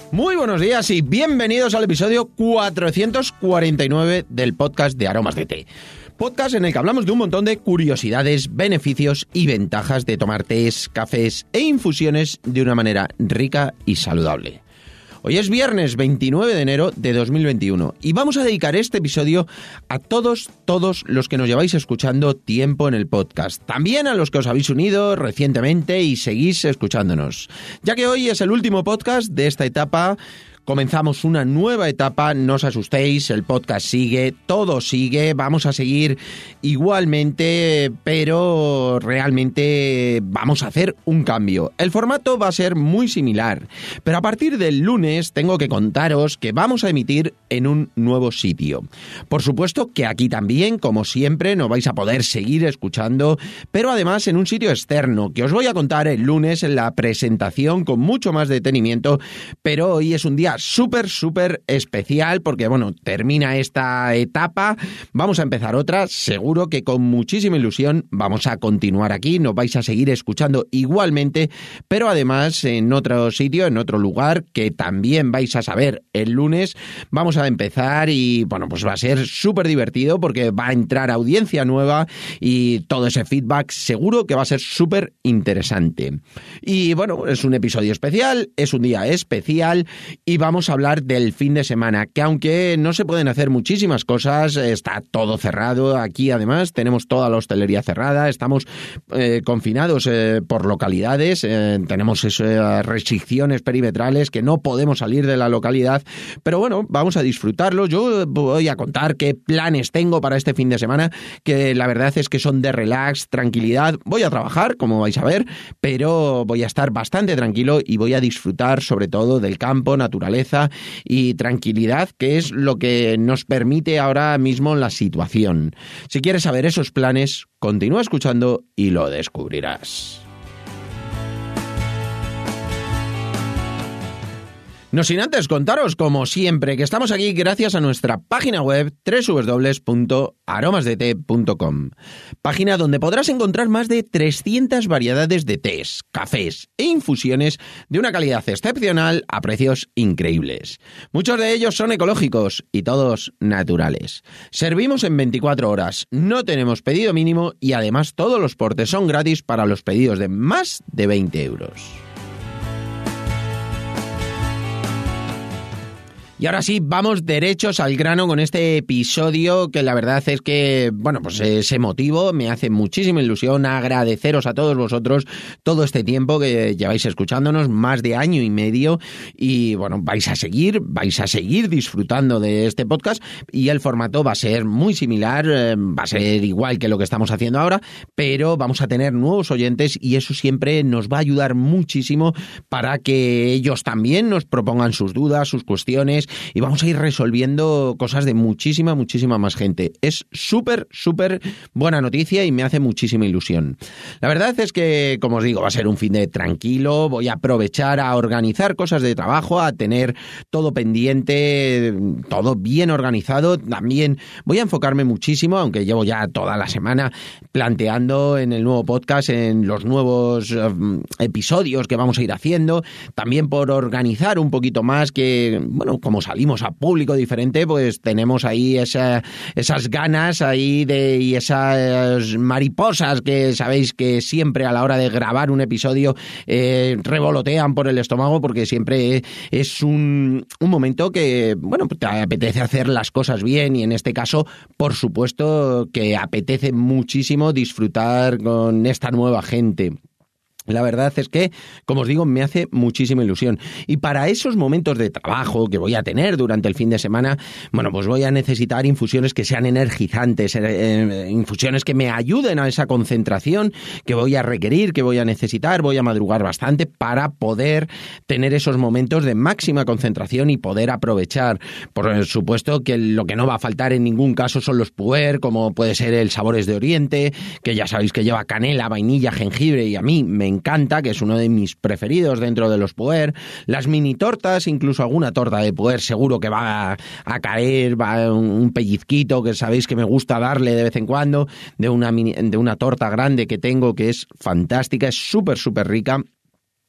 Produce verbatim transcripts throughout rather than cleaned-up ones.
Muy buenos días y bienvenidos al episodio cuatrocientos cuarenta y nueve del podcast de Aromas de Té. Podcast en el que hablamos de un montón de curiosidades, beneficios y ventajas de tomar tés, cafés e infusiones de una manera rica y saludable. Hoy es viernes veintinueve de enero de dos mil veintiuno y vamos a dedicar este episodio a todos, todos los que nos lleváis escuchando tiempo en el podcast. También a los que os habéis unido recientemente y seguís escuchándonos. Ya que hoy es el último podcast de esta etapa. Comenzamos una nueva etapa, no os asustéis, el podcast sigue, todo sigue, vamos a seguir igualmente, pero realmente vamos a hacer un cambio. El formato va a ser muy similar, pero a partir del lunes tengo que contaros que vamos a emitir en un nuevo sitio. Por supuesto que aquí también, como siempre, nos vais a poder seguir escuchando, pero además en un sitio externo, que os voy a contar el lunes en la presentación con mucho más detenimiento, pero hoy es un día súper, súper especial porque, bueno, termina esta etapa, vamos a empezar otra, seguro que con muchísima ilusión vamos a continuar aquí, nos vais a seguir escuchando igualmente, pero además en otro sitio, en otro lugar, que también vais a saber el lunes, vamos a empezar y, bueno, pues va a ser súper divertido porque va a entrar audiencia nueva y todo ese feedback seguro que va a ser súper interesante. Y, bueno, es un episodio especial, es un día especial y vamos Vamos a hablar del fin de semana, que aunque no se pueden hacer muchísimas cosas, está todo cerrado. Aquí además tenemos toda la hostelería cerrada, estamos eh, confinados eh, por localidades, eh, tenemos esas restricciones perimetrales que no podemos salir de la localidad, pero bueno, vamos a disfrutarlo. Yo voy a contar qué planes tengo para este fin de semana, que la verdad es que son de relax, tranquilidad. Voy a trabajar, como vais a ver, pero voy a estar bastante tranquilo y voy a disfrutar sobre todo del campo, naturaleza y tranquilidad, que es lo que nos permite ahora mismo la situación. Si quieres saber esos planes, continúa escuchando y lo descubrirás. No sin antes contaros, como siempre, que estamos aquí gracias a nuestra página web doble u doble u doble u punto aromas de té punto com, página donde podrás encontrar más de trescientas variedades de tés, cafés e infusiones de una calidad excepcional a precios increíbles. Muchos de ellos son ecológicos y todos naturales. Servimos en veinticuatro horas, no tenemos pedido mínimo y además todos los portes son gratis para los pedidos de más de veinte euros. Y ahora sí, vamos derechos al grano con este episodio que la verdad es que, bueno, pues es emotivo, me hace muchísima ilusión agradeceros a todos vosotros todo este tiempo que lleváis escuchándonos, más de año y medio, y bueno, vais a seguir, vais a seguir disfrutando de este podcast y el formato va a ser muy similar, va a ser igual que lo que estamos haciendo ahora, pero vamos a tener nuevos oyentes y eso siempre nos va a ayudar muchísimo para que ellos también nos propongan sus dudas, sus cuestiones, y vamos a ir resolviendo cosas de muchísima, muchísima más gente. Es súper, súper buena noticia y me hace muchísima ilusión. La verdad es que, como os digo, va a ser un fin de tranquilo, voy a aprovechar a organizar cosas de trabajo, a tener todo pendiente, todo bien organizado. También voy a enfocarme muchísimo, aunque llevo ya toda la semana planteando en el nuevo podcast, en los nuevos um, episodios que vamos a ir haciendo, también por organizar un poquito más que, bueno, como salimos a público diferente, pues tenemos ahí esa, esas ganas ahí de, y esas mariposas que sabéis que siempre a la hora de grabar un episodio eh, revolotean por el estómago porque siempre es un, un momento que, bueno, te apetece hacer las cosas bien y en este caso, por supuesto, que apetece muchísimo disfrutar con esta nueva gente. La verdad es que, como os digo, me hace muchísima ilusión. Y para esos momentos de trabajo que voy a tener durante el fin de semana, bueno, pues voy a necesitar infusiones que sean energizantes, eh, infusiones que me ayuden a esa concentración que voy a requerir, que voy a necesitar. Voy a madrugar bastante para poder tener esos momentos de máxima concentración y poder aprovechar. Por supuesto que lo que no va a faltar en ningún caso son los puer, como puede ser el Sabores de Oriente, que ya sabéis que lleva canela, vainilla, jengibre y a mí me encanta, que es uno de mis preferidos dentro de los puer. Las mini tortas, incluso alguna torta de puer seguro que va a, a caer, va un, un pellizquito que sabéis que me gusta darle de vez en cuando, de una, mini, de una torta grande que tengo que es fantástica, es súper súper rica.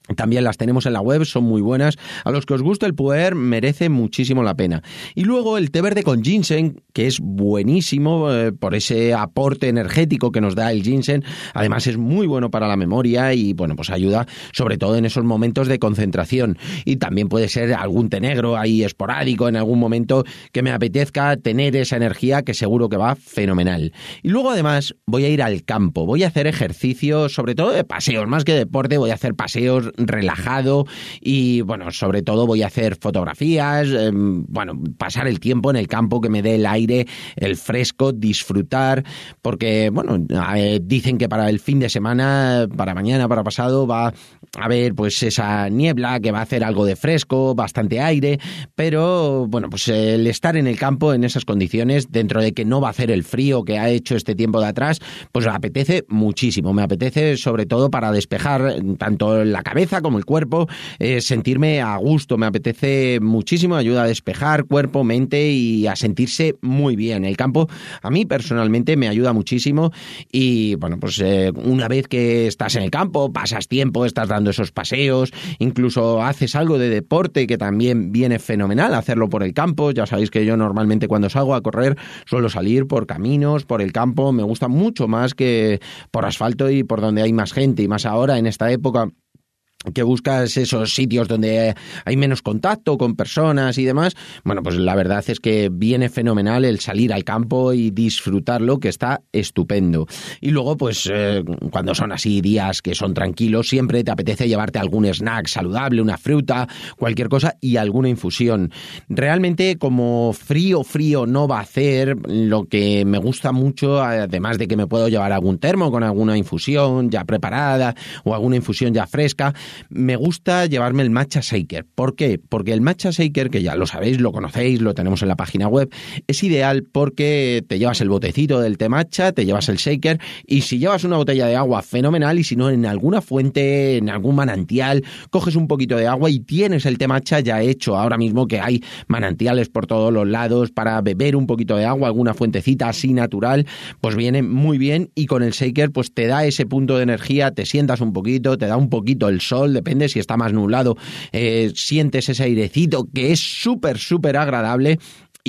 También las tenemos en la web, son muy buenas. A los que os gusta el puer, merece muchísimo la pena. Y luego el té verde con ginseng, que es buenísimo eh, por ese aporte energético que nos da el ginseng. Además es muy bueno para la memoria y bueno, pues ayuda sobre todo en esos momentos de concentración. Y también puede ser algún té negro ahí esporádico en algún momento que me apetezca tener esa energía, que seguro que va fenomenal. Y luego además voy a ir al campo, voy a hacer ejercicio, sobre todo de paseos, más que deporte, voy a hacer paseos relajado y bueno, sobre todo voy a hacer fotografías, eh, bueno, pasar el tiempo en el campo, que me dé el aire, el fresco, disfrutar, porque bueno, eh, dicen que para el fin de semana, para mañana, para pasado, va a haber pues esa niebla que va a hacer algo de fresco, bastante aire, pero bueno, pues el estar en el campo en esas condiciones, dentro de que no va a hacer el frío que ha hecho este tiempo de atrás, pues me apetece muchísimo, me apetece sobre todo para despejar tanto la cabeza como el cuerpo, eh, sentirme a gusto, me apetece muchísimo, ayuda a despejar cuerpo, mente y a sentirse muy bien. El campo a mí personalmente me ayuda muchísimo y bueno, pues eh, una vez que estás en el campo, pasas tiempo, estás dando esos paseos, incluso haces algo de deporte, que también viene fenomenal hacerlo por el campo. Ya sabéis que yo normalmente cuando salgo a correr suelo salir por caminos, por el campo, me gusta mucho más que por asfalto y por donde hay más gente, y más ahora en esta época que buscas esos sitios donde hay menos contacto con personas y demás. Bueno, pues la verdad es que viene fenomenal el salir al campo y disfrutarlo, que está estupendo. Y luego, pues eh, cuando son así días que son tranquilos, siempre te apetece llevarte algún snack saludable, una fruta, cualquier cosa y alguna infusión. Realmente, como frío, frío no va a hacer, lo que me gusta mucho, además de que me puedo llevar algún termo con alguna infusión ya preparada o alguna infusión ya fresca, me gusta llevarme el matcha shaker. ¿Por qué? Porque el matcha shaker, que ya lo sabéis, lo conocéis, lo tenemos en la página web, es ideal porque te llevas el botecito del té matcha, te llevas el shaker, y si llevas una botella de agua, fenomenal, y si no, en alguna fuente, en algún manantial, coges un poquito de agua y tienes el té matcha ya hecho. Ahora mismo que hay manantiales por todos los lados para beber un poquito de agua, alguna fuentecita así natural, pues viene muy bien, y con el shaker pues te da ese punto de energía, te sientas un poquito, te da un poquito el sol, depende si está más nublado, eh, sientes ese airecito que es súper, súper agradable.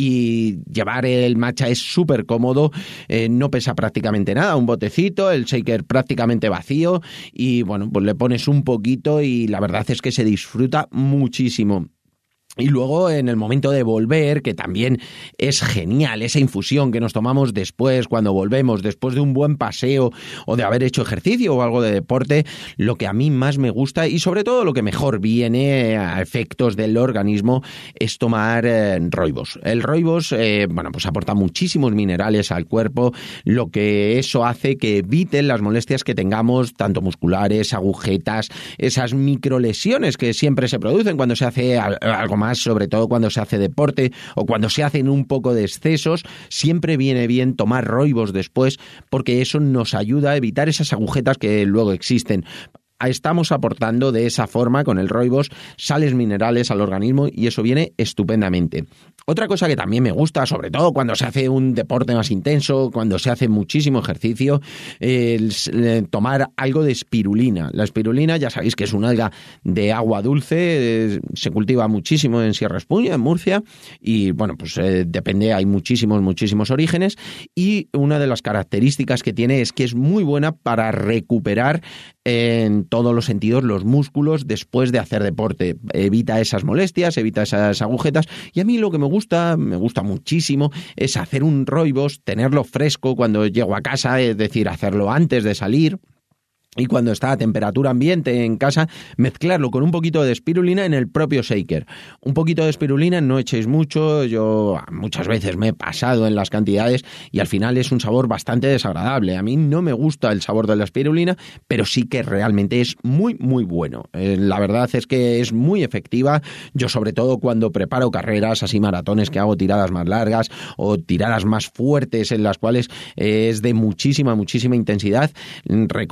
Y llevar el matcha es súper cómodo, eh, no pesa prácticamente nada, un botecito, el shaker prácticamente vacío, y bueno, pues le pones un poquito y la verdad es que se disfruta muchísimo. Y luego en el momento de volver, que también es genial, esa infusión que nos tomamos después, cuando volvemos, después de un buen paseo o de haber hecho ejercicio o algo de deporte, lo que a mí más me gusta y sobre todo lo que mejor viene a efectos del organismo es tomar eh, roibos. El roibos, eh, bueno, pues aporta muchísimos minerales al cuerpo, lo que eso hace que eviten las molestias que tengamos, tanto musculares, agujetas, esas microlesiones que siempre se producen cuando se hace algo más, sobre todo cuando se hace deporte o cuando se hacen un poco de excesos. Siempre viene bien tomar roibos después, porque eso nos ayuda a evitar esas agujetas que luego existen. Estamos aportando de esa forma con el roibos sales minerales al organismo y eso viene estupendamente. Otra cosa que también me gusta, sobre todo cuando se hace un deporte más intenso, cuando se hace muchísimo ejercicio, es tomar algo de espirulina. La espirulina, ya sabéis que es un alga de agua dulce, se cultiva muchísimo en Sierra Espuña, en Murcia, y bueno, pues eh, depende, hay muchísimos, muchísimos orígenes, y una de las características que tiene es que es muy buena para recuperar en todos los sentidos los músculos después de hacer deporte. Evita esas molestias, evita esas agujetas, y a mí lo que me gusta, me gusta muchísimo, es hacer un roibos, tenerlo fresco cuando llego a casa, es decir, hacerlo antes de salir. Y cuando está a temperatura ambiente en casa, mezclarlo con un poquito de espirulina en el propio shaker. Un poquito de espirulina, no echéis mucho, yo muchas veces me he pasado en las cantidades y al final es un sabor bastante desagradable. A mí no me gusta el sabor de la espirulina, pero sí que realmente es muy, muy bueno. Eh, la verdad es que es muy efectiva. Yo sobre todo cuando preparo carreras, así maratones que hago tiradas más largas o tiradas más fuertes en las cuales eh, es de muchísima, muchísima intensidad, reconozco que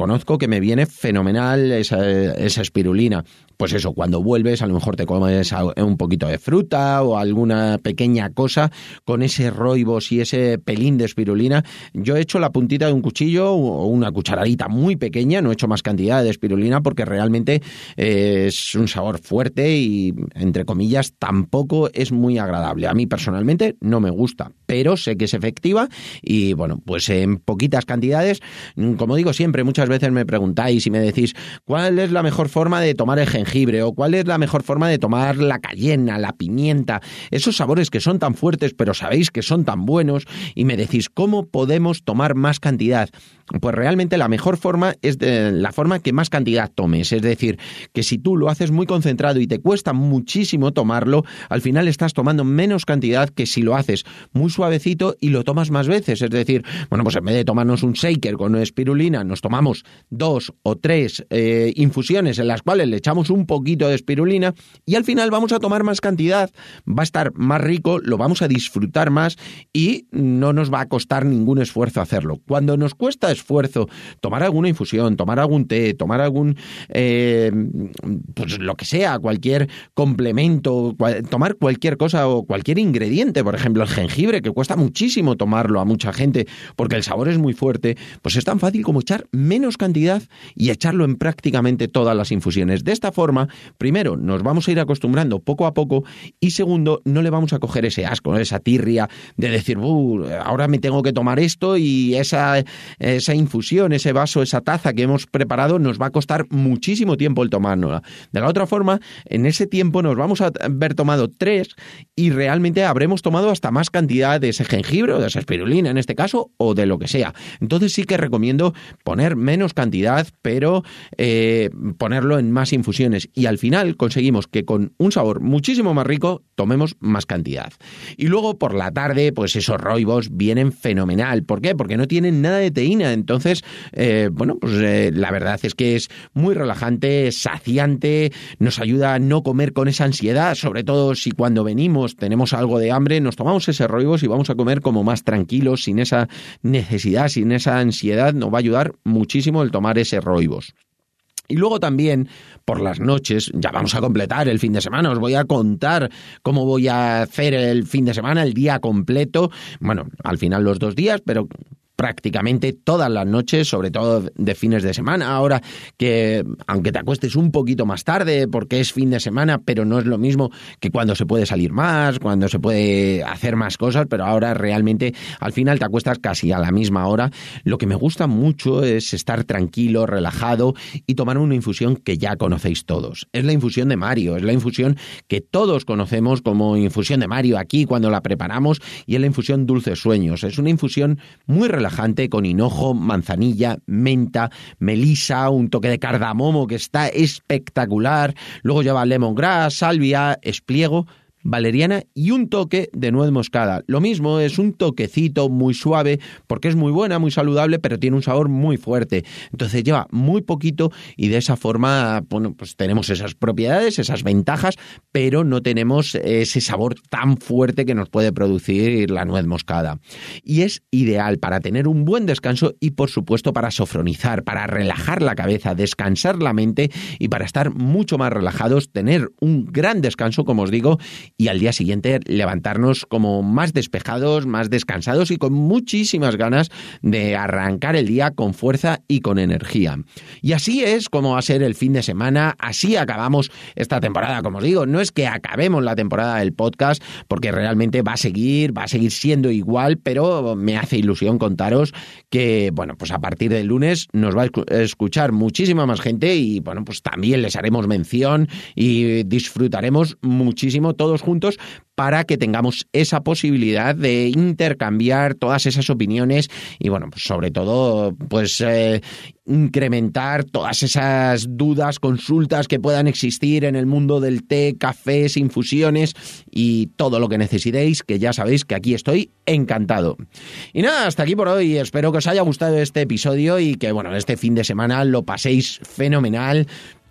que me viene fenomenal esa, esa espirulina. Pues eso, cuando vuelves a lo mejor te comes un poquito de fruta o alguna pequeña cosa con ese roibos y ese pelín de espirulina. Yo he hecho la puntita de un cuchillo o una cucharadita muy pequeña, no he hecho más cantidad de espirulina porque realmente eh, es un sabor fuerte y, entre comillas, tampoco es muy agradable. A mí personalmente no me gusta, pero sé que es efectiva y, bueno, pues en poquitas cantidades, como digo siempre, muchas veces me preguntáis y me decís ¿cuál es la mejor forma de tomar el jengibre? o cuál es la mejor forma de tomar la cayena, la pimienta, esos sabores que son tan fuertes pero sabéis que son tan buenos, y me decís ¿cómo podemos tomar más cantidad? Pues realmente la mejor forma es de la forma que más cantidad tomes, es decir, que si tú lo haces muy concentrado y te cuesta muchísimo tomarlo, al final estás tomando menos cantidad que si lo haces muy suavecito y lo tomas más veces, es decir, bueno, pues en vez de tomarnos un shaker con espirulina, nos tomamos dos o tres eh, infusiones en las cuales le echamos un poquito de espirulina y al final vamos a tomar más cantidad, va a estar más rico, lo vamos a disfrutar más y no nos va a costar ningún esfuerzo hacerlo. Cuando nos cuesta esfuerzo tomar alguna infusión, tomar algún té, tomar algún eh, pues lo que sea, cualquier complemento, cual, tomar cualquier cosa o cualquier ingrediente, por ejemplo el jengibre, que cuesta muchísimo tomarlo a mucha gente porque el sabor es muy fuerte, pues es tan fácil como echar menos cantidad y echarlo en prácticamente todas las infusiones. De esta forma, primero, nos vamos a ir acostumbrando poco a poco y segundo, no le vamos a coger ese asco, esa tirria de decir, uh, ahora me tengo que tomar esto y esa, esa infusión, ese vaso, esa taza que hemos preparado nos va a costar muchísimo tiempo el tomárnosla. De la otra forma, en ese tiempo nos vamos a haber tomado tres y realmente habremos tomado hasta más cantidad de ese jengibre o de esa espirulina en este caso o de lo que sea. Entonces sí que recomiendo poner menos cantidad, pero eh, ponerlo en más infusiones y al final conseguimos que con un sabor muchísimo más rico tomemos más cantidad. Y luego por la tarde, pues esos roibos vienen fenomenal. ¿Por qué? Porque no tienen nada de teína. Entonces, eh, bueno, pues eh, la verdad es que es muy relajante, saciante, nos ayuda a no comer con esa ansiedad, sobre todo si cuando venimos tenemos algo de hambre, nos tomamos ese roibos y vamos a comer como más tranquilos, sin esa necesidad, sin esa ansiedad, nos va a ayudar muchísimo el tomar ese roibos. Y luego también, por las noches, ya vamos a completar el fin de semana, os voy a contar cómo voy a hacer el fin de semana, el día completo, bueno, al final los dos días, pero prácticamente todas las noches, sobre todo de fines de semana. Ahora que, aunque te acuestes un poquito más tarde porque es fin de semana, pero no es lo mismo que cuando se puede salir más, cuando se puede hacer más cosas, pero ahora realmente al final te acuestas casi a la misma hora. Lo que me gusta mucho es estar tranquilo, relajado y tomar una infusión que ya conocéis todos. Es la infusión de Mario, es la infusión que todos conocemos como infusión de Mario aquí cuando la preparamos y es la infusión Dulces Sueños. Es una infusión muy relajada, con hinojo, manzanilla, menta, melisa, un toque de cardamomo que está espectacular, luego lleva lemongrass, salvia, espliego, valeriana y un toque de nuez moscada. Lo mismo, es un toquecito muy suave porque es muy buena, muy saludable, pero tiene un sabor muy fuerte. Entonces lleva muy poquito y de esa forma, bueno, pues tenemos esas propiedades, esas ventajas, pero no tenemos ese sabor tan fuerte que nos puede producir la nuez moscada. Y es ideal para tener un buen descanso y, por supuesto, para sofronizar, para relajar la cabeza, descansar la mente y para estar mucho más relajados, tener un gran descanso, como os digo, y al día siguiente levantarnos como más despejados, más descansados y con muchísimas ganas de arrancar el día con fuerza y con energía. Y así es como va a ser el fin de semana, así acabamos esta temporada, como os digo, no es que acabemos la temporada del podcast, porque realmente va a seguir, va a seguir siendo igual, pero me hace ilusión contaros que, bueno, pues a partir del lunes nos va a escuchar muchísima más gente y, bueno, pues también les haremos mención y disfrutaremos muchísimo todos juntos para que tengamos esa posibilidad de intercambiar todas esas opiniones y, bueno, pues sobre todo, pues eh, incrementar todas esas dudas, consultas que puedan existir en el mundo del té, cafés, infusiones y todo lo que necesitéis, que ya sabéis que aquí estoy encantado. Y nada, hasta aquí por hoy. Espero que os haya gustado este episodio y que, bueno, este fin de semana lo paséis fenomenal.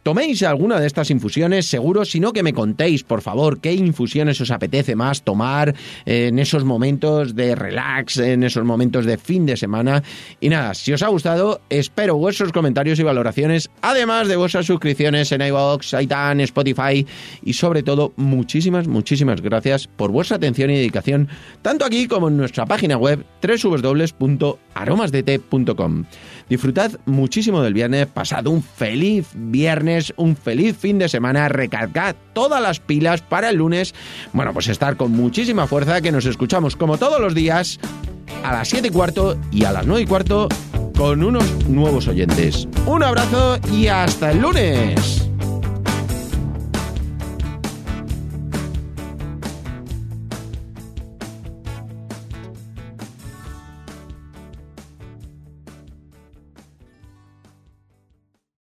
toméis alguna de estas infusiones, seguro, sino que me contéis, por favor, qué infusiones os apetece más tomar en esos momentos de relax, en esos momentos de fin de semana. Y nada, si os ha gustado, espero vuestros comentarios y valoraciones, además de vuestras suscripciones en iVoox, iTunes, Spotify y sobre todo, muchísimas, muchísimas gracias por vuestra atención y dedicación, tanto aquí como en nuestra página web doble u doble u doble u punto aromas de té punto com. Disfrutad muchísimo del viernes, pasad un feliz viernes, un feliz fin de semana, recargad todas las pilas para el lunes, bueno, pues estar con muchísima fuerza, que nos escuchamos como todos los días a las siete y cuarto y a las nueve y cuarto con unos nuevos oyentes. Un abrazo y hasta el lunes.